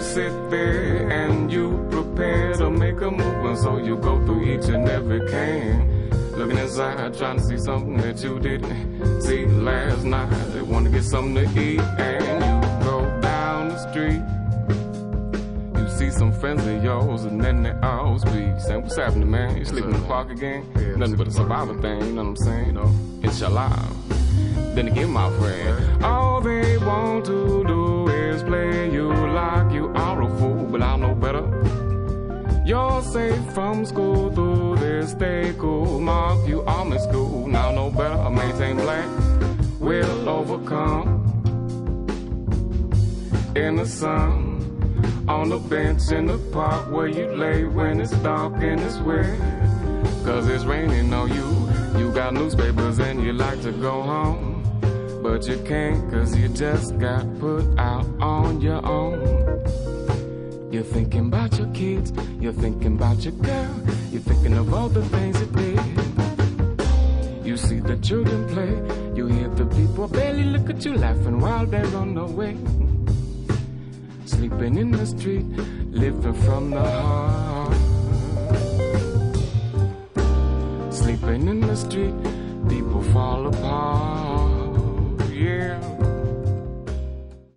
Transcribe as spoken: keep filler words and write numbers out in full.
sit there and you prepare to make a move, and so you go through each and every can, looking inside, trying to see something that you didn't see last night. They want to get something to eat, and you go down the street. You see some friends of yours, and then they all speak. Saying, what's happening, man? You sleeping in the park again? Yeah, nothing but a survival thing, you know what I'm saying? You know, inshallah. Then again, my friend, all they want to do is play you like you are a fool, but I know better. You're safe from school through this stay cool. Mark, you are in school, now know better. Maintain black, will overcome. In the sun, on the bench in the park where you lay when it's dark and it's wet. Cause it's raining on you, you got newspapers and you like to go home. But you can't cause you just got put out on your own. You're thinking about your kids, you're thinking about your girl, you're thinking of all the things you did. You see the children play, you hear the people barely look at you laughing while they're on the way. Sleeping in the street, living from the heart. Sleeping in the street, people fall apart. Yeah.